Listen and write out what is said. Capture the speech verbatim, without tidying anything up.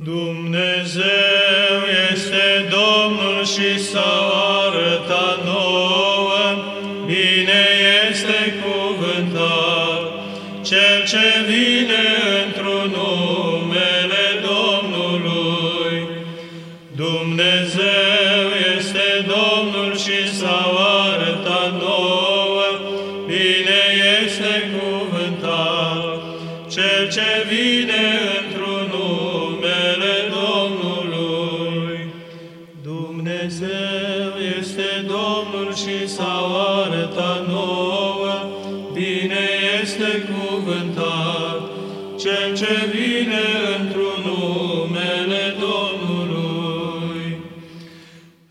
Dumnezeu este Domnul și s-a arătat nouă, bine este cuvântat Cel ce vine într-un numele Domnului. Dumnezeu este Domnul și s-a arătat nouă, bine este cuvântat Cel ce vine într-un numele Domnului. Dumnezeu este Domnul și s-a arătat nouă, bine este cuvântat Cel ce